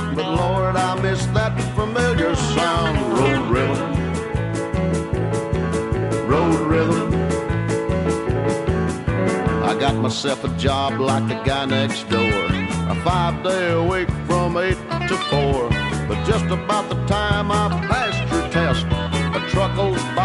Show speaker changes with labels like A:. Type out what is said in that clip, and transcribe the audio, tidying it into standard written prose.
A: But Lord, I miss that familiar sound. Road rhythm, road rhythm. I got myself a job like the guy next door, a 5-day a week from 8 to 4. But just about the time I passed your test, a truck goes by